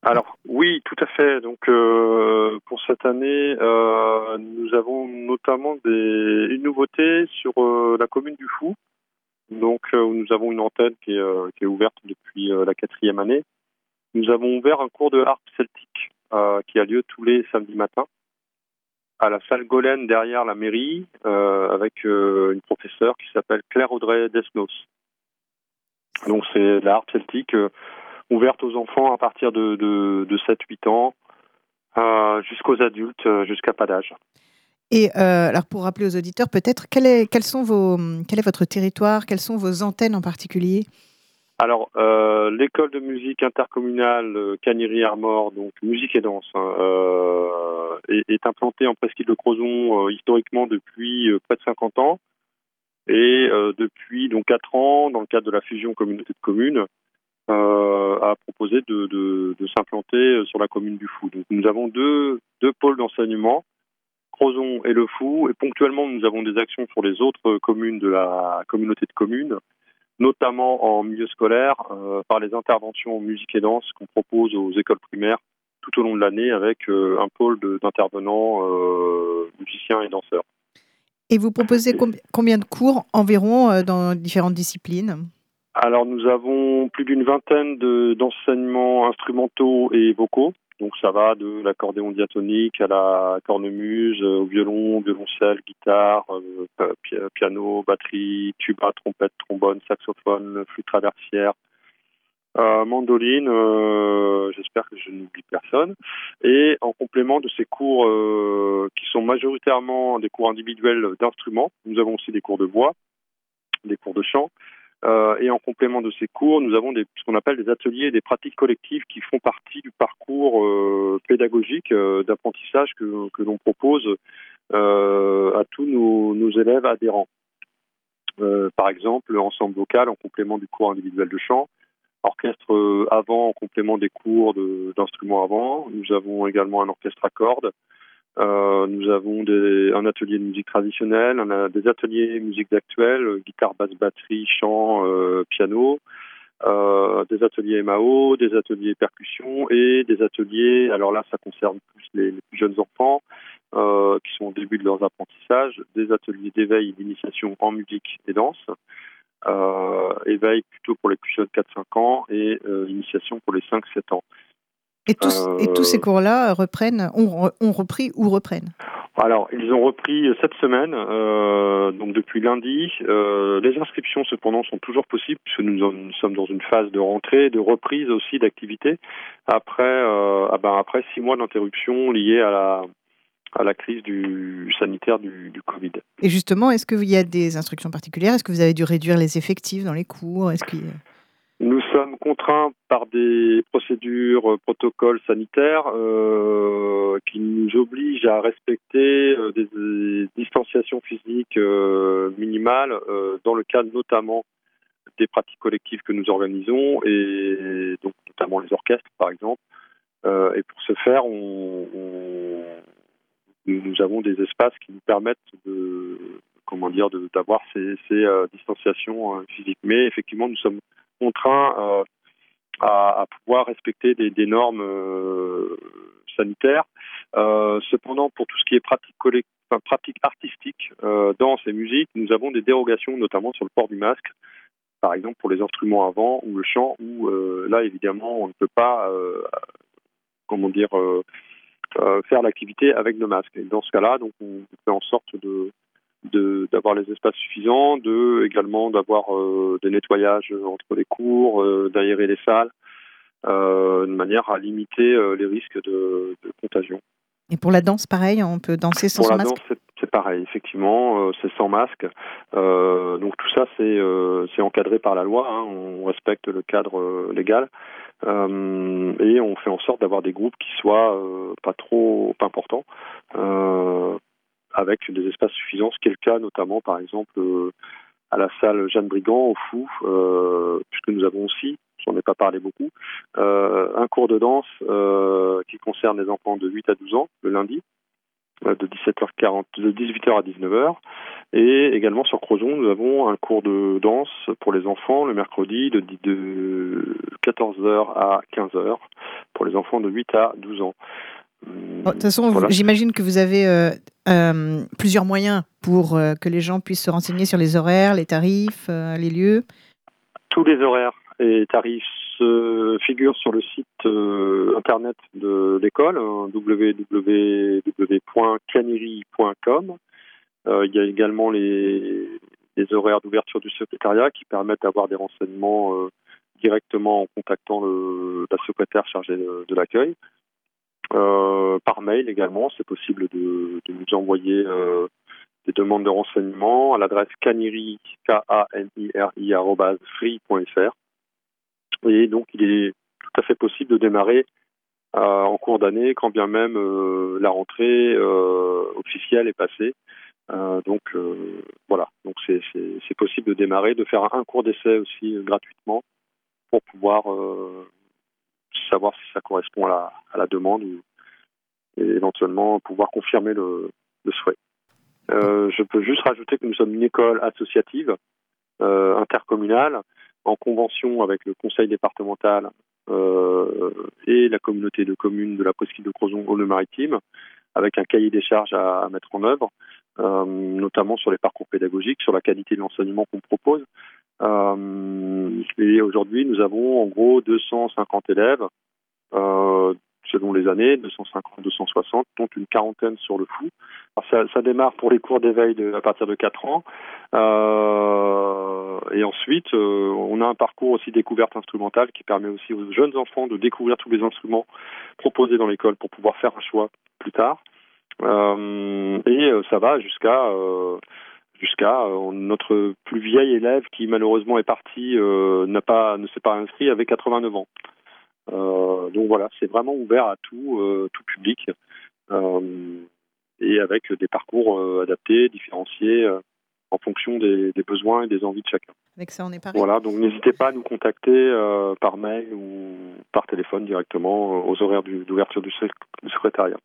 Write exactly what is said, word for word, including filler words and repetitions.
Alors oui, tout à fait. Donc euh, pour cette année, euh, nous avons notamment des, une nouveauté sur euh, la commune du Fou. Donc euh, où nous avons une antenne qui est, euh, qui est ouverte depuis euh, la quatrième année. Nous avons ouvert un cours de harpe celtique euh, qui a lieu tous les samedis matins à la salle Golène derrière la mairie euh, avec euh, une professeure qui s'appelle Claire Audrey Desnos. Donc c'est de la harpe celtique euh, ouverte aux enfants à partir de, de, de sept huit ans euh, jusqu'aux adultes, euh, jusqu'à pas d'âge. Et euh, alors pour rappeler aux auditeurs, peut-être, quel est, quels sont vos, quel est votre territoire, quelles sont vos antennes en particulier ? Alors, euh, l'école de musique intercommunale euh, Cagnery-Armor, donc musique et danse, hein, euh, est, est implantée en presqu'île de Crozon euh, historiquement depuis euh, près de cinquante ans. Et euh, depuis donc quatre ans, dans le cadre de la fusion communauté de communes, euh, a proposé de, de, de s'implanter sur la commune du Fou. Donc nous avons deux, deux pôles d'enseignement, Crozon et le Fou, et ponctuellement nous avons des actions sur les autres communes de la communauté de communes, notamment en milieu scolaire, euh, par les interventions en musique et danse qu'on propose aux écoles primaires tout au long de l'année avec euh, un pôle de, d'intervenants euh, musiciens et danseurs. Et vous proposez com- combien de cours environ euh, dans différentes disciplines ? Alors nous avons plus d'une vingtaine de, d'enseignements instrumentaux et vocaux. Donc ça va de l'accordéon diatonique à la cornemuse, au violon, violoncelle, guitare, euh, piano, batterie, tuba, trompette, trombone, saxophone, flûte traversière, euh, mandoline, euh, j'espère que je n'oublie personne. Et en complément de ces cours euh, qui sont majoritairement des cours individuels d'instruments, nous avons aussi des cours de voix, des cours de chant. Euh, et en complément de ces cours, nous avons des, ce qu'on appelle des ateliers et des pratiques collectives qui font partie du parcours euh, pédagogique euh, d'apprentissage que, que l'on propose euh, à tous nos, nos élèves adhérents. Euh, par exemple, ensemble vocal en complément du cours individuel de chant, orchestre euh, avant en complément des cours de, d'instruments avant. Nous avons également un orchestre à cordes. Euh, nous avons des, un atelier de musique traditionnelle, on a des ateliers musique actuelle, euh, guitare, basse, batterie, chant, euh, piano, euh, des ateliers M A O, des ateliers percussion et des ateliers, alors là ça concerne plus les, les plus jeunes enfants euh, qui sont au début de leurs apprentissages, des ateliers d'éveil et d'initiation en musique et danse, euh, éveil plutôt pour les plus jeunes quatre cinq ans et euh, initiation pour les cinq sept ans. Et tous, et tous ces cours-là reprennent, ont, ont repris ou reprennent ? Alors, ils ont repris cette semaine, euh, donc depuis lundi. Euh, les inscriptions, cependant, sont toujours possibles puisque nous, en, nous sommes dans une phase de rentrée, de reprise aussi d'activité après, euh, ah ben après six mois d'interruption liée à la, à la crise du sanitaire du, du Covid. Et justement, est-ce qu'il y a des instructions particulières ? Est-ce que vous avez dû réduire les effectifs dans les cours ? Est-ce qu'il y a... Nous sommes contraints par des procédures, euh, protocoles sanitaires euh, qui nous obligent à respecter euh, des, des distanciations physiques euh, minimales euh, dans le cadre notamment des pratiques collectives que nous organisons et donc notamment les orchestres par exemple. Euh, et pour ce faire, on, on, nous avons des espaces qui nous permettent de comment dire de, d'avoir ces, ces euh, distanciations euh, physiques. Mais effectivement, nous sommes contraints euh, à, à pouvoir respecter des, des normes euh, sanitaires. Euh, cependant, pour tout ce qui est pratique collective, enfin, pratique artistique, euh, danse et musique, nous avons des dérogations, notamment sur le port du masque, par exemple pour les instruments avant ou le chant, où euh, là, évidemment, on ne peut pas, euh, comment dire, euh, euh, faire l'activité avec le masque. Et dans ce cas-là, donc, on fait en sorte de De, d'avoir les espaces suffisants, de également d'avoir euh, des nettoyages entre les cours, euh, d'aérer les salles, euh, de manière à limiter euh, les risques de, de contagion. Et pour la danse, pareil, on peut danser sans Pour son la masque ? danse, c'est, c'est pareil, effectivement, euh, c'est sans masque. Euh, donc tout ça, c'est, euh, c'est encadré par la loi, hein, on respecte le cadre euh, légal. Euh, et on fait en sorte d'avoir des groupes qui soient euh, pas trop pas importants. Euh, avec des espaces suffisants, ce qui est le cas notamment par exemple euh, à la salle Jeanne Brigand au Fou, euh, puisque nous avons aussi, j'en ai pas parlé beaucoup, euh, un cours de danse euh, qui concerne les enfants de huit à douze ans le lundi, euh, de dix-sept heures quarante, de dix-huit heures à dix-neuf heures, et également sur Crozon nous avons un cours de danse pour les enfants le mercredi de, de quatorze heures à quinze heures pour les enfants enfants de huit à douze ans. De toute façon, Voilà. j'imagine que vous avez euh, euh, plusieurs moyens pour euh, que les gens puissent se renseigner sur les horaires, les tarifs, euh, les lieux. Tous les horaires et tarifs se figurent sur le site euh, internet de l'école, hein, w w w point canery point com. Euh, il y a également les, les horaires d'ouverture du secrétariat qui permettent d'avoir des renseignements euh, directement en contactant le, la secrétaire chargée de, de l'accueil. Euh, par mail également, c'est possible de, de nous envoyer euh, des demandes de renseignements à l'adresse caniri, k a n i r i arobase free point f r. Et donc, il est tout à fait possible de démarrer euh, en cours d'année, quand bien même euh, la rentrée euh, officielle est passée. Euh, donc, euh, voilà. Donc, c'est, c'est, c'est possible de démarrer, de faire un cours d'essai aussi euh, gratuitement pour pouvoir euh, savoir si ça correspond à la, à la demande ou, et éventuellement pouvoir confirmer le, le souhait. Euh, je peux juste rajouter que nous sommes une école associative, euh, intercommunale, en convention avec le conseil départemental euh, et la communauté de communes de la presqu'île de Crozon-Aulne-Maritime, avec un cahier des charges à, à mettre en œuvre, euh, notamment sur les parcours pédagogiques, sur la qualité de l'enseignement qu'on propose. Euh, et aujourd'hui, nous avons en gros deux cent cinquante élèves, euh, selon les années, deux cent cinquante, deux cent soixante, dont une quarantaine sur le fou. Alors ça, ça démarre pour les cours d'éveil de, à partir de quatre ans. Euh, et ensuite, euh, on a un parcours aussi découverte instrumentale qui permet aussi aux jeunes enfants de découvrir tous les instruments proposés dans l'école pour pouvoir faire un choix plus tard. Euh, et euh, ça va jusqu'à... Euh, jusqu'à euh, notre plus vieil élève qui malheureusement est parti, euh, n'a pas, ne s'est pas inscrit, avait quatre-vingt-neuf ans. Euh, donc voilà, c'est vraiment ouvert à tout, euh, tout public, euh, et avec des parcours euh, adaptés, différenciés, euh, en fonction des, des besoins et des envies de chacun. Avec ça, on est pareil. Voilà, donc n'hésitez pas à nous contacter euh, par mail ou par téléphone directement euh, aux horaires du, d'ouverture du, sec- du secrétariat.